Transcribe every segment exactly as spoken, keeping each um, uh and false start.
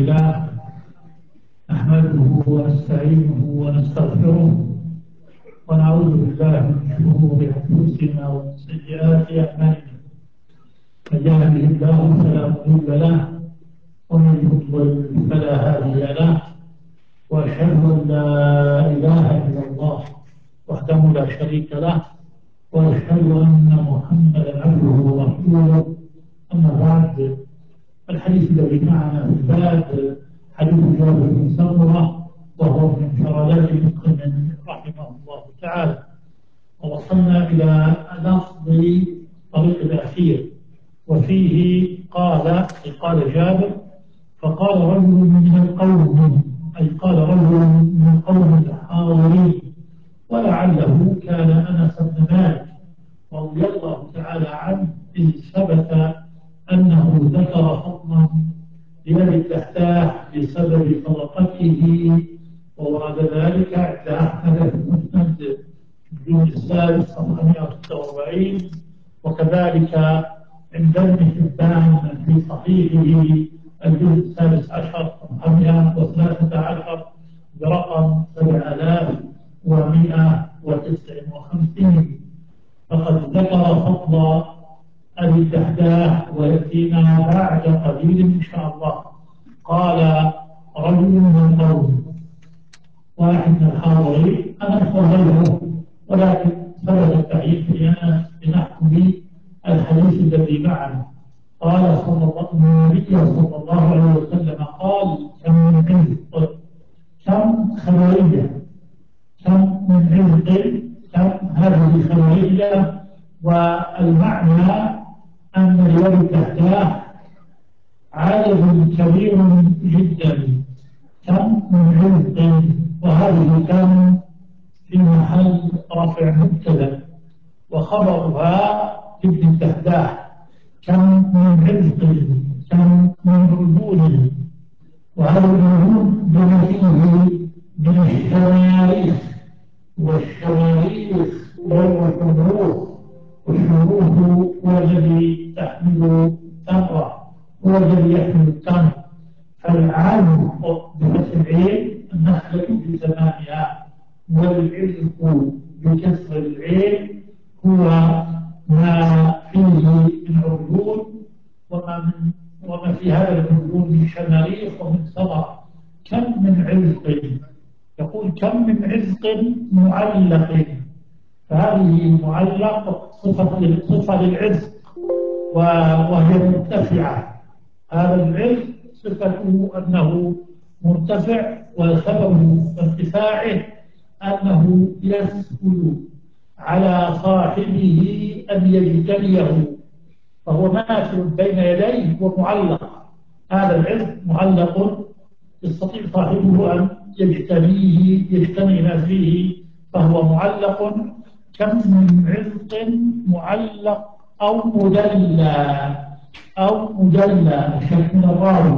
لله نحمده ونستعينه ونستغفره ونعوذ بالله من شرور أنفسنا ومن سيئات أعمالنا. من يهده الله فلا مضل له ومن يضلل فلا هادي له، وأشهد أن لا إله إلا الله وحده لا شريك له، وأشهد أن محمدا عبده ورسوله. أما بعد، الحديث الذي معنا في الباب حديث جابر بن سمرة، وهو من شرادات مسلم رحمه الله تعالى. ووصلنا إلى لفظ طريق الأخير، وفيه قال قال جابر: فقال رجل من القوم، أي قال رجل من قوم الحاضرين، ولعله كان أنس بن مالك رضي الله تعالى عنه، إذ ثبت أنه ذكر فضلا ليد الدحداح بسبب صدقته، وورد ذلك عند أحمد في المسند في الجزء السادس صفحة مئة وستة وأربعين، وكذلك عند ابن حبان في صحيحه الجزء السادس عشر صفحة مئة وثلاثة عشر برقم سبعة آلاف ومئة وتسعة وخمسين. فقد ذكر فضل أبي الدحداح ويأتينا بعد قليل إن شاء الله. قال رجل من القوم، واحد من الحاضرين، أنا وغيره، ولكن ثبت التعيين في أنس بنحو الحديث الذي معنا. قال صلى الله النبي صلى الله عليه وسلم قال: كم من عزق، كم خبرية، كم من عزق، كم هذه خبرية. والمعنى أن اليد الدحداح عدد كبير جدا، كم من عزق، وهذه كم في محل رفع مبتدأ، وخبرها ابن الدحداح: كم من عزق، كم من رجول. وهذا الرجول بما فيه من الشماريخ، والشماريخ والشمروخ، والشمروخ هو الذي يحمل تمرة، هو الذي يحمل التمر. فالعلم بفتح العين النخلة بزمانها، والعلق بكسر العين هو ما فيه من عرجون، وما, من وما في هذا العرجون من شماريخ ومن ثمر. كم من عزق، يقول كم من عزق معلق، فهذه معلق صفة صفة للعزق وهي مرتفعة. هذا العزق صفته أنه مرتفع، وسبب ارتفاعه أنه يسهل على صاحبه أن يجتنيه، فهو ماشي بين يديه ومعلق. هذا العزق معلق يستطيع صاحبه أن يجتنيه، يجتني ما فيه، فهو معلق. كم من عزق معلق أو مدلى، أو مدلى شك من الراوي،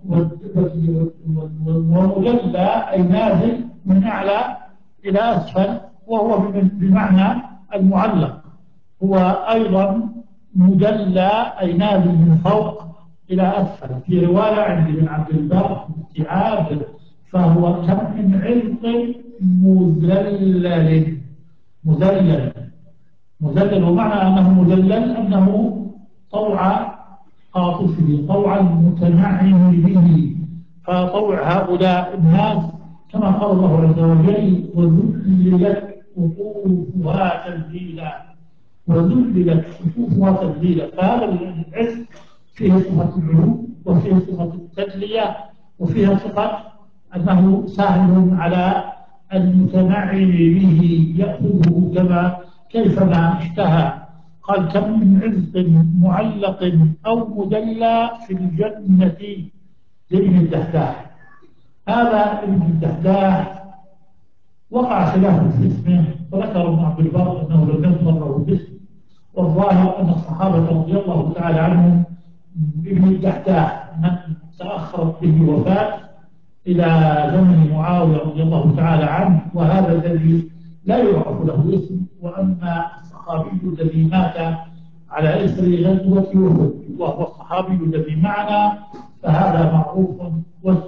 ومدلى أي نازل من أعلى إلى أسفل، وهو بمعنى المعلق. هو أيضا مدلى أي نازل من فوق إلى أسفل. في رواية عند ابن عبد البر استيعاب، فهو كم من عزق مذلل، مذلل مذلل ومعنى أنه مذلل أنه طوع قاطفه، طوع المتنعم به. فطوع هؤلاء الناس كما قال الله عز وجل: وذللت قطوفها تذليلا، وذللت قطوفها تذليلا. فهذا العزق فيه صفة العلو، وفيه صفة التدلية، وفيها صفة أنه سهل على المتنعم به، يأخذه كما كيفما اشتهى. قال: كم من عزق معلق أو مدلى في الجنة لابن الدحداح. هذا ابن الدحداح وقع خلاف في اسمه، وذكر ابن عبد البر أنه لم يذكر له باسم، والظاهر أن الصحابة رضي الله تعالى عنهم ابن الدحداح من تأخرت به وفاة إلى زمن معاوية رضي الله تعالى عنه، وهذا الذي لا يعرف له اسم. وأما الصحابي الذي مات على إثر غزوة أحد وهو الصحابي الذي معنا فهذا معروف،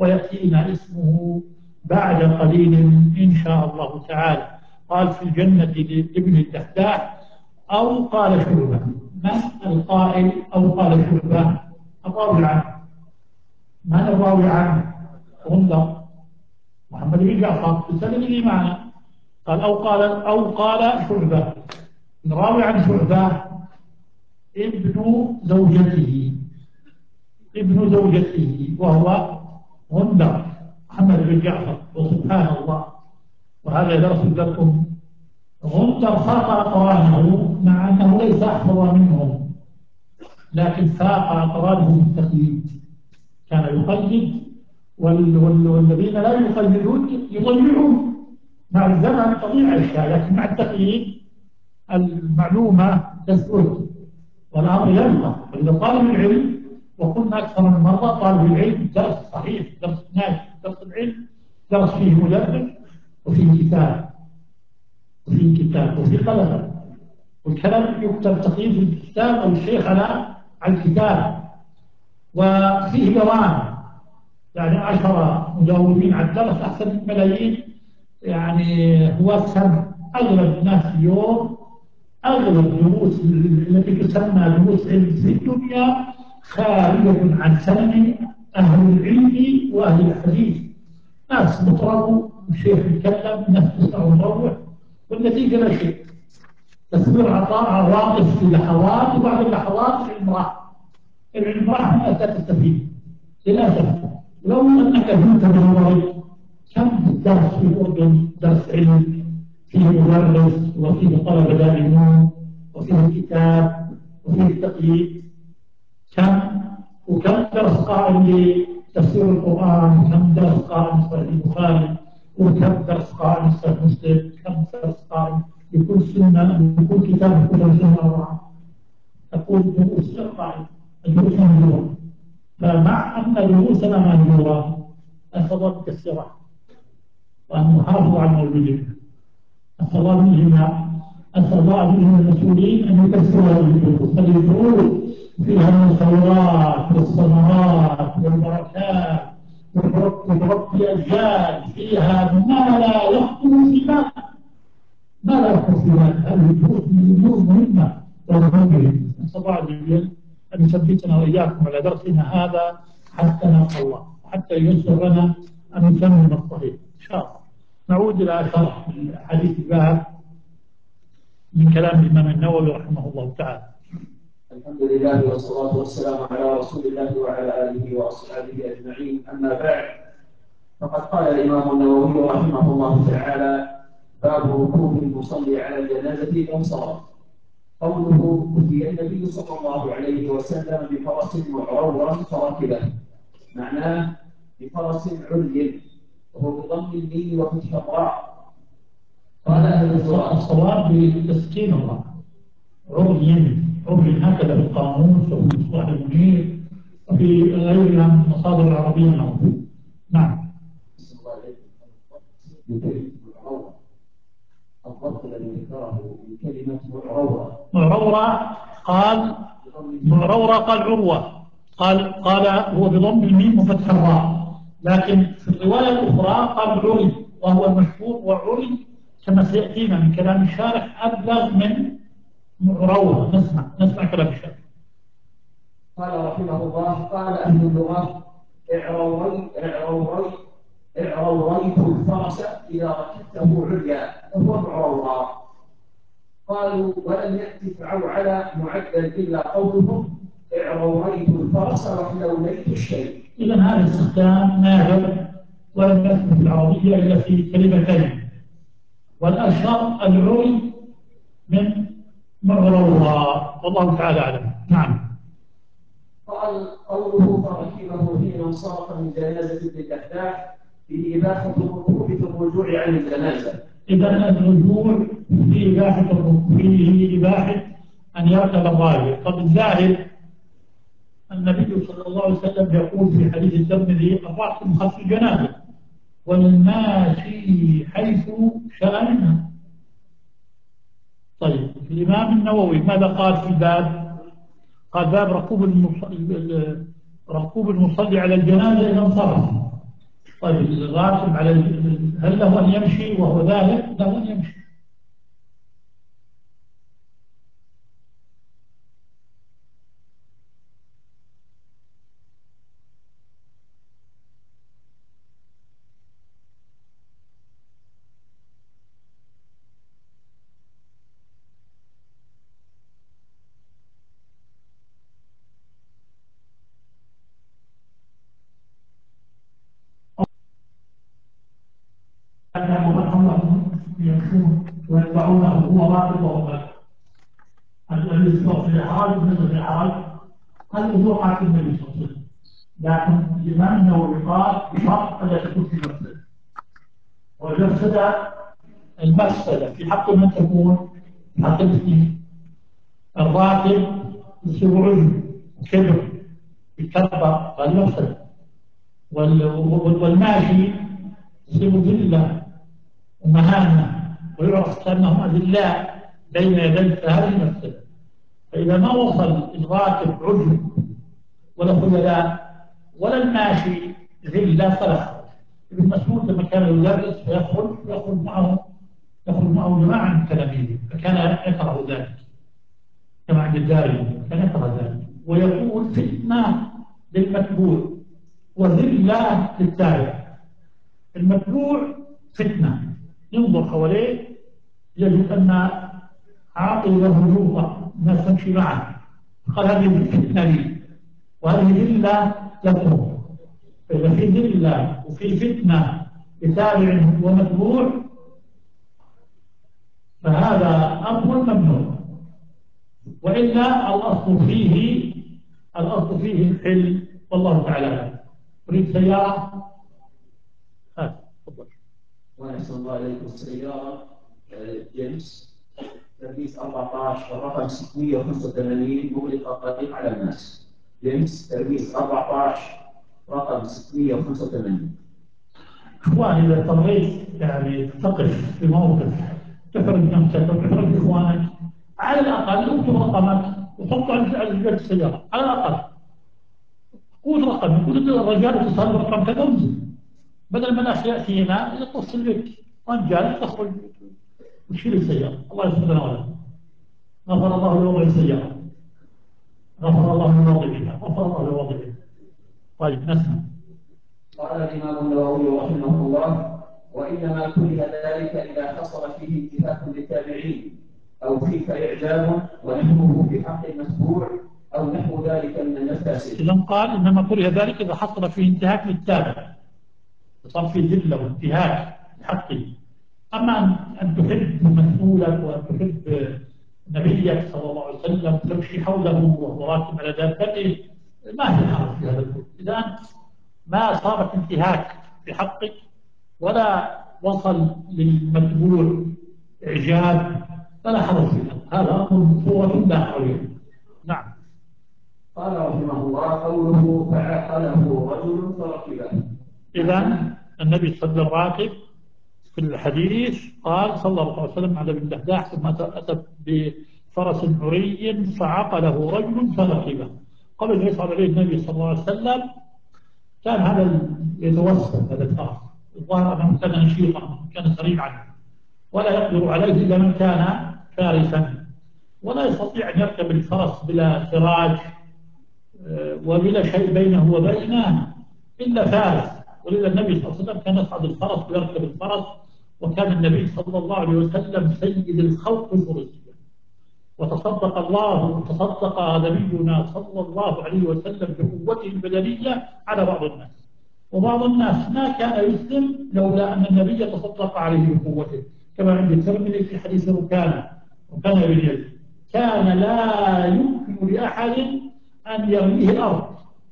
ويأتينا اسمه بعد قليل إن شاء الله تعالى. قال في الجنة لابن الدحداح أو قال شعبة. من القائل أو قال شعبة؟ الراوي عنه. من الراوي عنه؟ غندر محمد بن جعفر السلم لي معنا. قال أو قال أو قال شعبة. الراوي عن شعبة ابن زوجته ابن زوجته وهو غندر محمد بن جعفر. وسبحان الله، وهذا درس لكم. غندر فاق أقرانه مع أنه ليس أحفظ منهم، لكن فاق أقرانه بالتقليد. كان يقلد وال وال والذين لا يقلدون يضيعون. مع الزمن تضيع الأشياء، لكن مع التقليد المعلومة تثبت والأمر يبقى. فإذا طالب العلم، وقلنا أكثر من مرة، طالب العلم درس صحيح، درس ناجح، درس العلم درس فيه مدرس وفيه كتاب وفيه كتاب وفيه قلم، والكلام يكتب تقييم في الكتاب أو الشيخ على على الكتاب، وفيه دوام. يعني عشرة مداومين على الدرس أحسن من ملايين يعني هو السمع. أغلب الناس اليوم، أغلب دروس التي تسمى دروس علم في الدنيا خارجة عن سمع أهل العلم وأهل الحديث. ناس مطربوا الشيخ يتكلم، ناس تسمع مروح، والنتيجة لا شيء. تصوير عطاء عواطف في لحظات، وبعد اللحظات العلم راح. العلم راح ما تستفيد للأسف. لو أنك كنت بالورد كم درس في الأردن، درس علم فيه مدرس وفيه طلبة دائمون وفيه كتاب وفيه تقييد، كم وكم درس قائم لتفسير القرآن، وكم درس قائم لصحيح البخاري، وكم درس قائم لصحيح مسلم، كم درس قائم لكل سنة، لكل كتاب كل سنة أربعة. تقول دروس قائم، الدروس مهجورة. فمع أن دروسنا مهجورة أفضل كالسرعة وأن نحافظ على الموجودين. أسأل الله منهم أسأل الله منهم المسؤولين أن يكسروا هذه الدروس. هذه الدروس فيها الخيرات والثمرات والبركات وتربي أجيال، فيها ما لا يخطر في بال، ما لا يخطر في بال. هذه الدروس من مهمة ومهمة. نسأل الله عز وجل أن يثبتنا وإياكم على درسنا هذا حتى نلقى الله، وحتى ييسر لنا أن نتمم الصحيح إن شاء الله. نعود إلى شرح حديث الباب من كلام الإمام النووي رحمه الله تعالى. الحمد لله والصلاة والسلام على رسول الله وعلى آله وأصحابه أجمعين. أما بعد، فقد قال الإمام النووي رحمه الله تعالى: باب ركوب المصلي على الجنازة وانصرف. قوله: أتي النبي صلى الله عليه وسلم بفرس معرورا فركبه، معناه بفرس عري، وهو بضم الميم وفتح الراء. قال أهل الصواب بتسكين الله، عري عري هكذا في القاموس وفي مصطلح المنير وفي غيرها من المصادر العربية الموجودة. نعم. الضبط الذي ذكره من كلمة معرورة. معرورة قال معرورة قال عروة، قال قال هو بضم الميم وفتح الراء، لكن في الرواية الأخرى قال عري، وهو المشهور. وعري كما سيأتينا من كلام الشارح أبلغ من معرورة. نسمع نسمع كلام الشارح. قال رحمه الله: قال أهل اللغة: اعروري اعروري اعروريت الفرس إذا ركبته عليا فهو معرورا. قالوا: ولم يأتي فعوعل معدل إلا قولهم اعروريت الفرس وحلوليت الشيء. إذا هذا استخدام نادر ولم يكن في العربية إلا في كلمتين، والأشهر العري من معرورا، والله تعالى أعلم. نعم. قال: قوله فركبه حين انصرف من جنازة ابن الدحداح في إباحة الركوب في الرجوع عن الجنازة. إذا الرجوع في إباحة الركوب، فيه إباحة أن يركب الراجل. طب الزاهد النبي صلى الله عليه وسلم يقول في حديث الترمذي: الراكب خلف الجنازة والماشي حيث شاء منها. طيب الإمام النووي ماذا قال في الباب؟ قال: باب ركوب المصلي ركوب المصلي على الجنازة إذا انصرف. طيب الراكب على هل له أن يمشي وهو ذاهب؟ له أن يمشي. كانوا رحمهم يمشون ويتبعونه هو راكب وهو راكب. الذي يصبح في حرج مثل في حرج هل هو حاكم النبي صلى الله عليه وسلم، لكن الإمام النووي قال بشرط ألا تكون في مفسدة، والمفسدة المفسدة في حق من تكون؟ في حق الاثنين. الراكب يصير عجب كبر يكبر هذه مفسدة، والماشي يصير ذلة ومهانة ويعرف كأنهم أذلاء بين يديه، فهذه مفسدة. فإذا ما وصل الراكب عجب ولا خيلاء ولا الماشي ذلة فلا حرج. ابن مسعود لما كان يدرس فيخرج يخرج معه يخرج معه جماعة من تلاميذه، فكان يكره ذلك كما عند الدارمي، كان يكره ذلك ويقول فتنة للمتبوع وذلة للتابع. المتبوع فتنة ينظر حواليه يجد أن عاقل له جوطة الناس تمشي معه، قال هذه فتنة لي وهذه ذلة لكم. فإذا في ذلة وفي فتنة لتابع ومتبوع فهذا أمر ممنوع، وإلا الأصل فيه الأصل فيه الحل والله تعالى. تريد سيارة؟ ها تفضل. ونحسن الله إليكم. السيارة جيمس ترميز أربعة عشر رقم ستمائة وخمسة وثمانين مغلق الطريق على الناس. جيمس ترميز أربعة عشر رقم ستمائة وخمسة وثمانين. إخواني إذا اضطريت يعني تقف في موقف تحرج نفسك وتحرج إخوانك، على الأقل اكتب رقمك وحطه على جلد السيارة، على الأقل قول رقم، يقول الرجال اتصل برقم كذا وانزل، بدل ما الناس يأتي هنا يتصل بك وأنت جالس تخرج وتشيل السيارة. الله يسلمك ولك. غفر الله لوضع السيارة، غفر الله لوضعها، غفر الله لوضعها. طيب نسمع. قال الإمام النووي رحمه الله: وإنما كره ذلك إذا حصل فيه انتهاك للتابعين أو فيك إعجاب ونحوه في حق المتبوع أو نحو ذلك من المفاسد. إذا قال إنما كره ذلك إذا حصل فيه انتهاك للتابع، صار في ذلة وانتهاك لحقه. أما أن تحب مسؤولك وأن تحب نبيك صلى الله عليه وسلم تمشي حوله وهو راكب على دابته ما في حرج في هذا الكل. إذا أنت ما صارت انتهاك في حقك ولا وصل للمتبوع إعجاب فلا حرج في هذا، هذا أمر صورة لا حرج. نعم. قال رحمه الله: قوله فعقله رجل فركبه. إذا النبي صلى الله عليه وسلم في الحديث قال صلى الله عليه وسلم على ابن دحداح ثم أتى بفرس عري فعقله رجل فركبه. قبل أن يصعد عليه النبي صلى الله عليه وسلم كان هذا يتوسل هذا الفرس، الظاهر أنه كان نشيطا كان سريعا ولا يقدر عليه إلا من كان فارسا، ولا يستطيع أن يركب الفرس بلا سراج وبلا شيء بينه وبينه إلا فارس. ولذا النبي صلى الله عليه وسلم كان يصعد الفرس ويركب الفرس، وكان النبي صلى الله عليه وسلم سيد الخلق الفروسية. وتصدق الله وتصدق نبينا صلى الله عليه وسلم بقوته البدنية على بعض الناس، وبعض الناس ما كان يسلم لولا أن النبي تصدق عليه بقوته، كما عند الترمذي في حديث ركانة ركانة بن يزيد كان لا يمكن لأحد أن يرميه الأرض،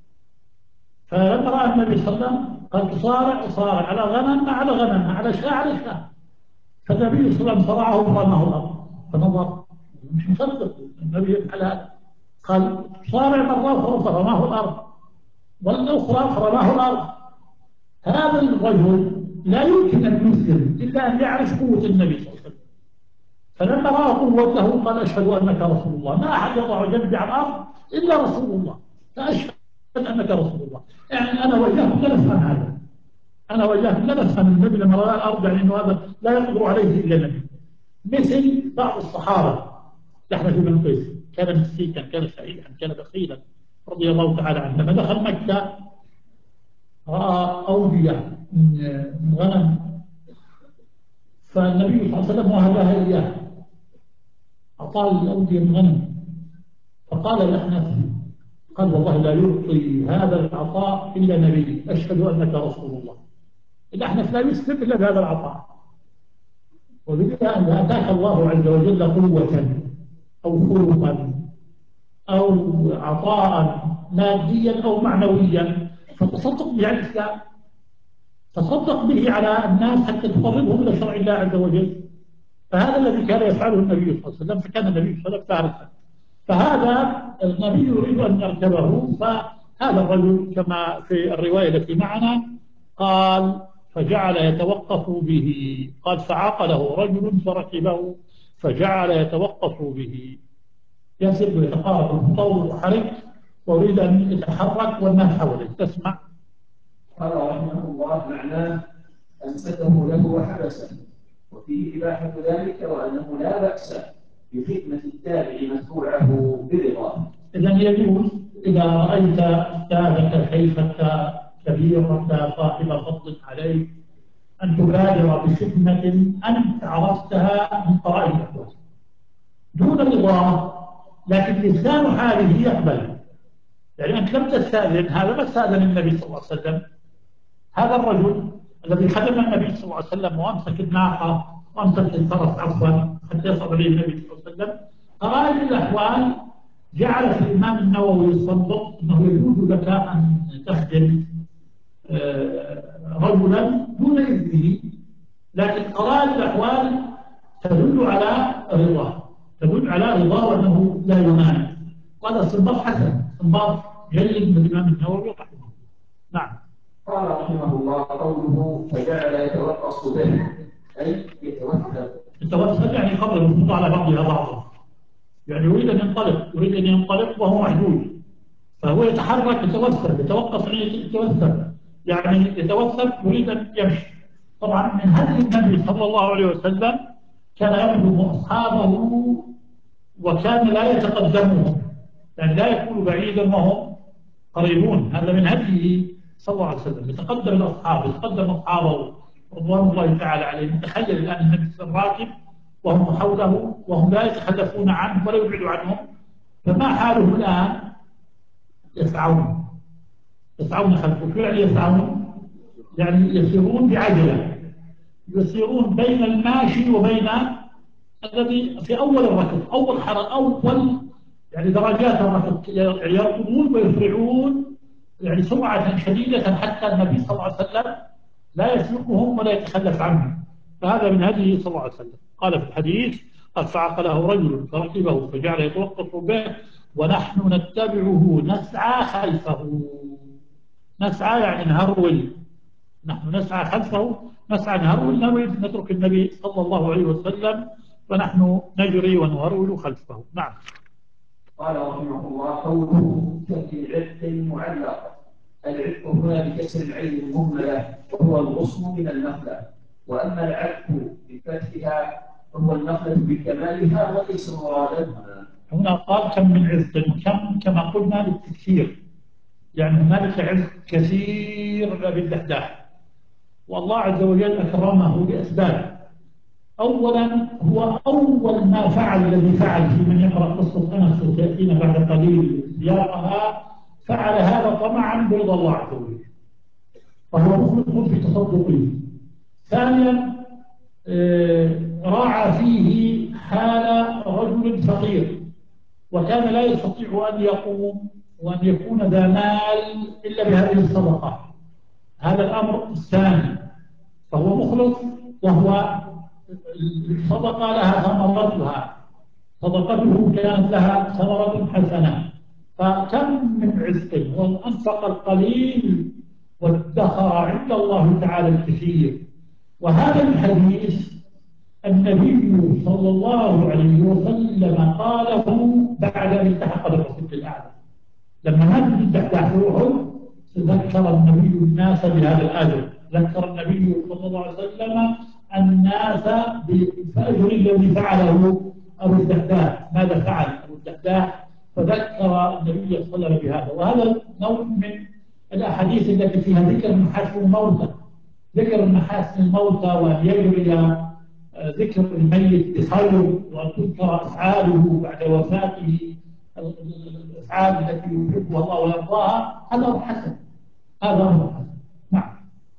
فلما رأى النبي صلى الله عليه وسلم قال تصارع تصارع على غنم على غنم على شاة على شاة، فالنبي صلى الله عليه وسلم صرعه ورماه الأرض، فنظر مش مصدق النبي يفعل هذا، قال صارع مرة أخرى فرماه الأرض والأخرى فرماه الأرض. هذا الرجل لا يمكن أن يسلم إلا أن يعرف قوة النبي صلى الله عليه وسلم، فلما رأى قوته قال أشهد أنك رسول الله، ما أحد يضع جنبي على الأرض إلا رسول الله، فأشهد أنك رسول الله. يعني أنا وإياكم لا نفهم هذا، أنا وإياك لا نفهم النبي لما رأى الأرض يعني أنه هذا لا يقدر عليه إلا النبي. مثل بعض الصحابة، أحمد بن قيس كان مسكينا، كان سعيدا، كان بخيلا رضي الله تعالى عنه. لما دخل مكة رأى أودية من غنم، فالنبي صلى الله عليه وسلم وهبها إياه، أعطاه الأودية من غنم. فقال الأحنف، قال والله لا يعطي هذا العطاء إلا نبي، أشهد أنك رسول الله. الأحنف لا يسلم إلا بهذا العطاء. وبذلك أن أتاك الله عز وجل قوة أو خلقا أو عطاء ماديا أو معنويا، فتصدق به على الإسلام، تصدق به على الناس حتى تقربهم إلى شرع الله عز وجل. فهذا الذي كان يفعله النبي صلى الله عليه وسلم، فكان النبي صلى الله عليه وسلم فارسا. فهذا النبي يريد أن يركبه، فهذا الرجل كما في الرواية التي معنا قال فجعل يتوقف به، قال فعقله رجل فركبه فجعل يتوقف به، يسر ويتقارب الطول وحرك ويريد أن يتحرك والناس حوله تسمع. قال رحمه الله معناه أمسكه له وحبسه، وفيه إباحة ذلك وأنه لا بأس بخدمة التابع متبوعه برضاه. إذا يجوز إذا رأيت أستاذك شيخك كبيرك صاحب فضل عليك أن تبادر بخدمة أنت عرفتها من قرائن الأحوال دون رضاه، لكن لسان حاله يقبل. يعني أنت لم تستأذن، هذا ما استأذن النبي صلى الله عليه وسلم. هذا الرجل الذي خدم النبي صلى الله عليه وسلم وأمسك الناقة وأمسك الفرس عفوا حتى يصعد إليه النبي صلى الله عليه وسلم، قرائن الأحوال جعلت الإمام النووي يصدق أنه يجوز لك أن تخدم رجلا دون إذنه، لكن قرائن الأحوال تدل على رضاه، تدل على رضاه وأنه لا يمانع. وهذا استنباط حسن، استنباط جيد من الإمام النووي رحمه الله. نعم. قال رحمه الله قوله فجعل يترقص به أي يتوسل. التوسل يعني قبل الوقوف على بعضها بعضا، يعني يريد أن ينطلق، يريد أن ينطلق وهو محدود، فهو يتحرك يتوسل، يتوقف يتوسل، يعني يتوسل يريد أن يمشي. طبعا من هدي النبي صلى الله عليه وسلم كان يخدم أصحابه وكان لا يتقدمهم، يعني لا يكون بعيدا وهم قريبون. هذا من هديه صلى الله عليه وسلم، يتقدم الأصحاب، يتقدم أصحابه رضوان الله تعالى عليهم. تخيل الآن النبي صلى الله عليه وسلم راكب وهم حوله وهم لا يتخلفون عنه ولا يبعدوا عنهم، فما حاله الآن؟ يسعون يسعون خلفه. فعلا يسعون يعني يسيرون بعجلة، يسيرون بين الماشي وبين الذي في أول الركض، أول حركة، أول يعني درجات الركض، يركضون ويسرعون يعني سرعة شديدة حتى النبي صلى الله عليه وسلم لا يسلكهم ولا يتخلف عنهم. فهذا من هديه صلى الله عليه وسلم. قال في الحديث قد فعقله رجل فركبه فجعل يتوقف به ونحن نتبعه نسعى خلفه. نسعى يعني نهرول، نحن نسعى خلفه، نسعى نهرول، نريد نترك النبي صلى الله عليه وسلم ونحن نجري ونهرول خلفه. نعم. قال رحمه الله قوله كالعتق المعلق. العتق هنا بكسر العين المهملة وهو الغصن من النخلة، وأما العتق بفتحها وهو النخلة بكمالها وليس مرادها. هنا قال كم من عزق، كم كما قلنا للتكثير، يعني هنالك عزق كثير بالدحداح، والله عز وجل أكرمه لأسباب. أولا هو أول ما فعل الذي فعل في من يقرأ قصة أنس وتأتينا بعد قليل سياقها، فعل هذا طمعا برضا الله عز وجل، فهو مخلص في تصدقه. ثانيا راعى فيه حال رجل فقير وكان لا يستطيع أن يقوم وأن يكون ذا مال إلا بهذه الصدقة. هذا الأمر الثاني، فهو مخلص، وهو الصدقة لها ثمرتها، صدقته كانت لها ثمرة حسنة. فكم من عزق وأنفق القليل وادخر عند الله تعالى الكثير. وهذا الحديث النبي صلى الله عليه وسلم قاله بعد أن التحق بالرفيق الأعلى، لما نزل تحت روحه تذكر النبي الناس بهذا الأجر، ذكر النبي صلى الله عليه وسلم الناس بالفجر الذي فعله أبو الدرداء، ماذا فعل أبو الدرداء؟ فذكر النبي صلى الله عليه وسلم بهذا. وهذا نوع من الأحاديث التي فيها ذكر محاسن الموتى، ذكر محاسن الموتى، وأن يجري إلى ذكر الميت بخير، وأن تذكر أفعاله بعد وفاته، الأفعال التي يحبها الله ويرضاها. هذا أمر حسن، هذا أمر حسن. نعم.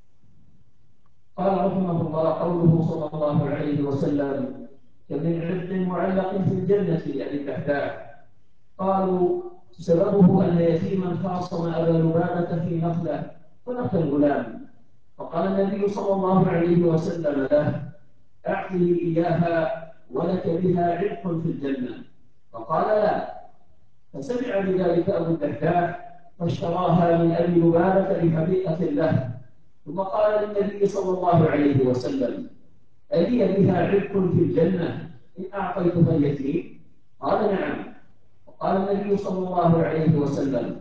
قال رحمه الله: قوله صلى الله عليه وسلم: كمن عبد معلق في الجنة لأبي الدرداء. قالوا: سببه أن يتيما خاصم أبا لبابة في نخلة فنخل الغلام، فقال النبي صلى الله عليه وسلم له: أعطني إياها ولك بها عتق في الجنة. فقال: لا. فسمع بذلك أبو الدرداء فاشتراها من أبي لبابة بحديقة له، ثم قال للنبي صلى الله عليه وسلم: ألي بها عتق في الجنة إن أعطيتها اليتيم؟ قال: نعم. وقال النبي صلى الله عليه وسلم: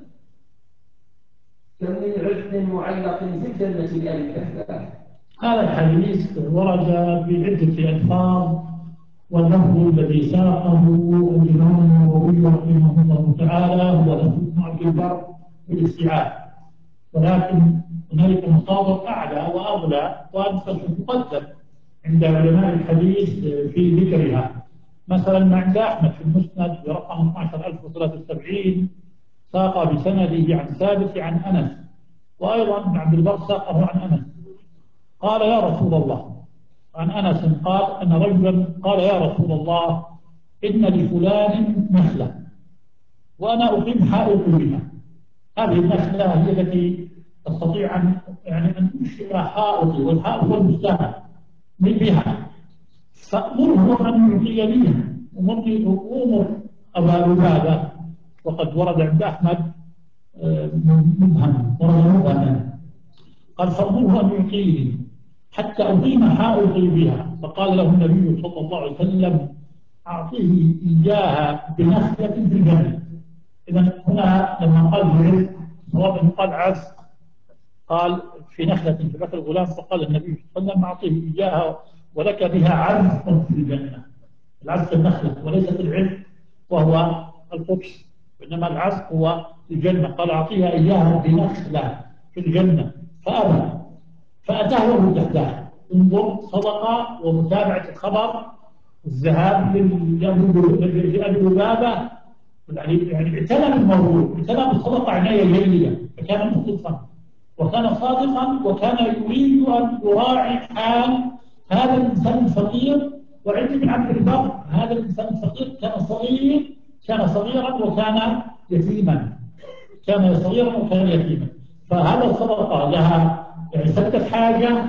كم من عتق معلق في الجنة لأبي الدرداء. هذا الحديث ورد بعدة ألفاظ، واللفظ الذي ساقه الإمام النووي رحمه الله تعالى هو لفظ ابن عبد البر بالاستيعاب، ولكن هنالك مصادر أعلى وأغلى وأنفس مقدم عند علماء الحديث في ذكرها. مثلا ما عند أحمد في المسند برقم اثني عشر ألف وثلاثة وسبعين ساق بسنده عن ثابت عن أنس، وأيضا ابن عبد البر ساقه عن أنس قال: يا رسول الله، عن أنس قال أن رجلا قال: يا رسول الله، إن لفلان نخلة وأنا أقيم حائط بها. هذه النخلة هي التي تستطيع أن يعني أن تنشئ حائطي، والحائط هو المستعمل من بها، فأمره أن يعطي بها، ومرني أمر أبا لبابة. وقد ورد عند أحمد مبهم، ورد مبهما، قال: فأمره أن يعطيني حتى أقيم حائطي بها. فقال له النبي صلى الله عليه وسلم: أعطيه إياها بنخلة في الجنة. إذا هنا لما قال بعز، صواب قال عز، قال في نخلة في بكر الغلام، فقال النبي صلى الله عليه وسلم: أعطيه إياها ولك بها عزق في الجنة. العزق النخلة وليست العزق وهو القدس، وإنما العزق هو في الجنة. قال: أعطيها إياها بنخلة في الجنة، فأبى، فأتاه أبو الدرداء. انظر صدقة ومتابعة الخبر، الذهاب لأبي لبابة، يعني يعني اعتنى بالموضوع، اعتنى بالصدقة عناية جيدة، فكان مخلصا وكان صادقا، وكان يريد أن يراعي حال هذا الإنسان الفقير. وعند ابن عبد البر هذا الإنسان الفقير كان صغير، كان صغيرا وكان يتيما، كان صغيرا وكان يتيما، فهذا الصدقة لها يعني سدت حاجة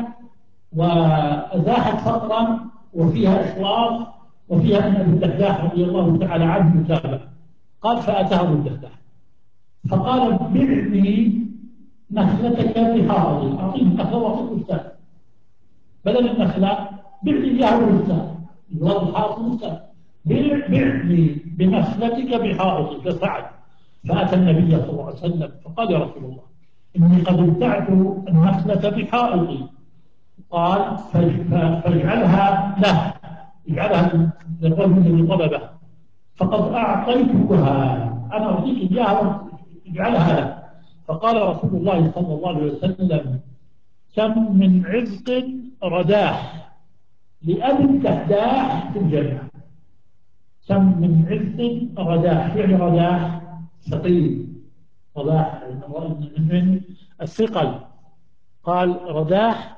وأزاحت فقرا، وفيها إخلاص، وفيها أن ابن الدرداء رضي الله تعالى عنه متابع. قال: فأتاه ابن الدرداء فقال: بعني نخلتك بحائطي، أعطيه النخلة وأعطيه الأستاذ، بدل النخلة بعني إياه الأستاذ، الوضع الحائط الأستاذ، بعني بنخلتك بحائطي. ففعل، فأتى النبي صلى الله عليه وسلم فقال: يا رسول الله، إني قد ابتعت النخلة بحائطي. قال: فاجعلها له، اجعلها للرجل الذي طلبه، فقد أعطيتها، أنا أعطيك إياها، اجعلها له. فقال رسول الله صلى الله عليه وسلم: كم من عزق رداح لأبي الدرداء في الجنة. كم من عزق رداح، يعني رداح ثقيل، رداح من الثقل. قال: رداح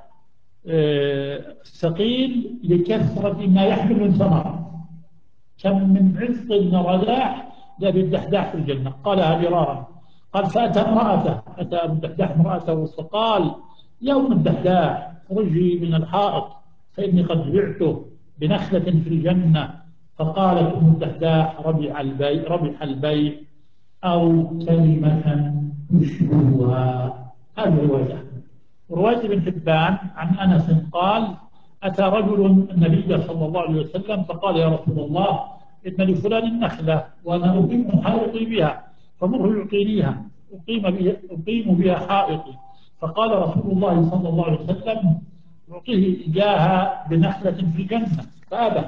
ثقيل لكثرة ما يحمل من ثمر. كم من عزق رداح لأبي الدحداح في الجنة. قالها مرارا. قال: فأتى امرأته، أتى أبو الدحداح امرأته فقال: يا أم الدحداح، خرجي من الحائط فإني قد بعته بنخلة في الجنة. فقالت أم الدحداح: ربح البيع، ربح البيع، أو كلمة تشبهها. هذه رواية. ورواية ابن حبان عن أنس قال: أتى رجل النبي صلى الله عليه وسلم فقال: يا رسول الله، إن لفلان النخلة وأنا أقيم حائطي بها، فمره يعطينيها، أقيم بها, أقيم بها حائطي. فقال رسول الله صلى الله عليه وسلم يعطيه إياها بنخلة في الجنة فأبى،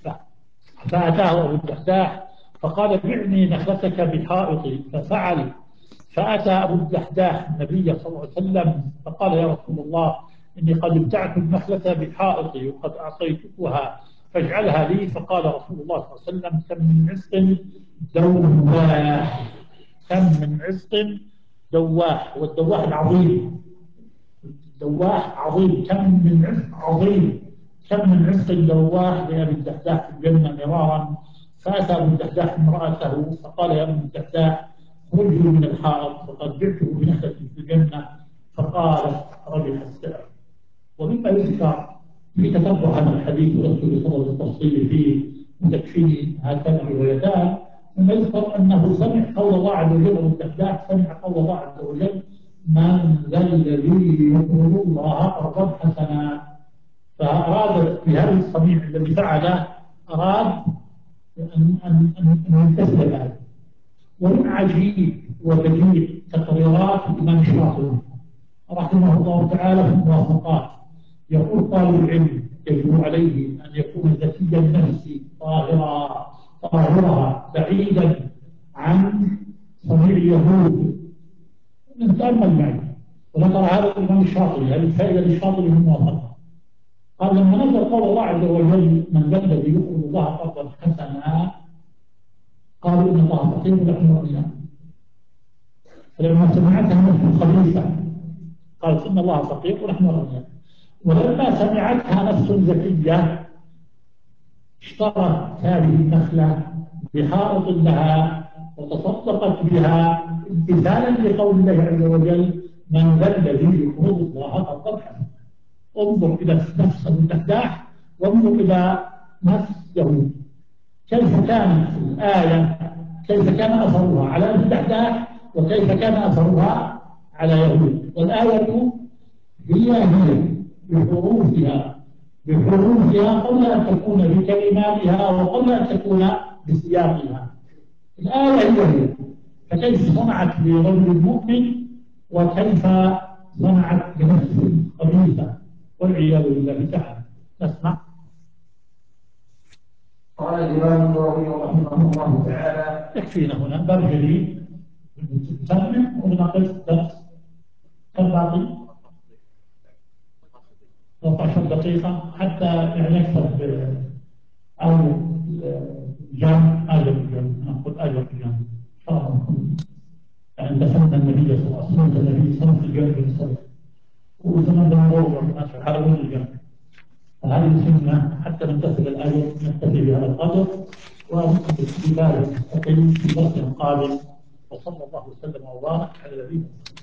فأتاه أبو الدحداح فقال بعني نخلتك بحائطي، ففعل. فأتى أبو الدحداح النبي صلى الله عليه وسلم فقال يا رسول الله إني قد ابتعت النخلة بحائطي وقد أعطيتكها فاجعلها لي. فقال رسول الله صلى الله عليه وسلم كم من عسق دواح، كم من عسق دواح، والدواح العظيم، الدواح عظيم، كم من عسق عظيم، كم من عسق دواح لأبي الدحداح في الجنة مرارا. فأتى أبو الدحداح امرأته فقال يا أبو الدحداح خرجي من الحائط فقد بعته بنخلة في الجنة. فقالت ربح السعر. ومما يذكر في تتبع هذا الحديث ولست بصدد التفصيل فيه وتكفيه هاتان الروايتان، مما يذكر أنه سمع قول الله عز وجل، أبو الدحداح سمع قول الله عز وجل من ذا الذي يقرض الله قرضا حسنا. فأراد في هذا الصنيع الذي فعله أراد أن أن أن يمتثل الآية. ومن عجيب وبديع تقريرات الإمام الشاطبي رحمه الله تعالى في الموافقات، يقول طالب العلم يجب عليه أن يكون ذكي النفس طاهرا طاهرا بعيدا عن صنيع اليهود. نتأمل معي ونقرأ هذا الإمام الشاطبي، هذه الفائدة للشاطبي من الموافقة. قال لما نزل قول الله عز وجل من ذا الذي يقرض الله قرضا حسنا قالوا إن الله فقير ونحن أغنياء. فلما سمعتها نفس خبيثة قالت إن الله فقير ونحن أغنياء. ولما سمعتها نفس ذكية اشترت هذه النخلة بحائط لها وتصدقت بها امتثالا لقول الله عز وجل من ذا الذي يقرض الله قرضا حسنا. انظر إلى نفس أبو الدحداح وانظر إلى نفس يهود، كيف كانت الآية، كيف كان أثرها على أبو الدحداح وكيف كان أثرها على يهود. والآية هي هي بحروفها بحروفها قبل أن تكون بكلماتها وقبل أن تكون بسياقها. الآية هي هي، فكيف صنعت برجل مؤمن وكيف صنعت بنفس خبيثة والعياذ بالله تعالى. نسمع. قال الإمام النووي رحمه الله تعالى يكفينا هنا باب جديد نسمع ونناقش الدرس كم باقي؟ ثلاث عشرة دقيقة حتى يعني يكتب أو جامع أجر الجامع، نقول أجر الجامع إن شاء الله. يعني دفعنا النبي صلى الله عليه وسلم النبي صلى الله عليه وسلم في الجامع المصري وزمان الموضوع الناس يحاربون الجامع. فهذه سنة حتى نمتثل الآية نكتفي بهذا القدر وبذلك نستقيم في درس قادم. وصلى الله وسلم وبارك على نبينا